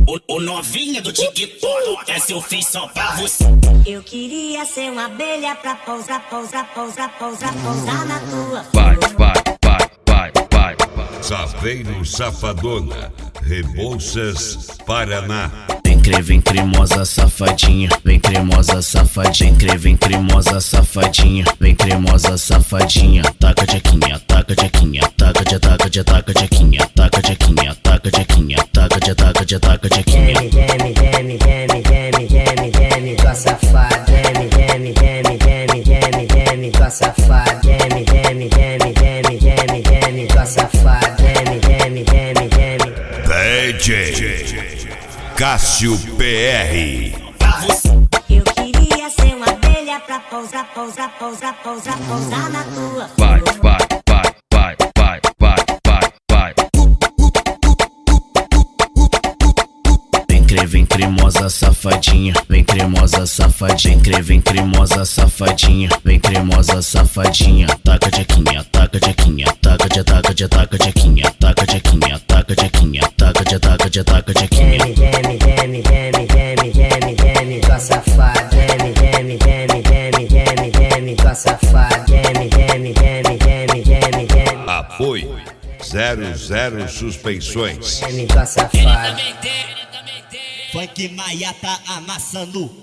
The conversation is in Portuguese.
O novinha do TikTok, essa eu fiz só pra você. Eu queria ser uma abelha pra pousar na tua. Vai. Saveiro Safadona, Rebouças, Paraná. Vem cremosa safadinha, vem cremosa safadinha, vem cremosa safadinha, vem cremosa safadinha. Taca jaquinha, taca jaquinha, taca jaquinha, taca jaquinha, taca jaquinha, taca jaquinha. Geme, tua safada. Geme, tua safada. Geme, tua safada. Geme. DJ Cássio PR. Eu queria ser uma abelha pra pousar na tua. Vai. Vem cremosa safadinha, vem cremosa safadinha, vem cremosa safadinha, vem cremosa safadinha. Taca jaquinha, taca jaquinha, taca jaquinha, taca jaquinha, taca jaquinha. Geme, tua safada. Geme, tua safada. Geme. Apoio 00 Suspensões. Geme, tua safada. Funk Maia tá amassando.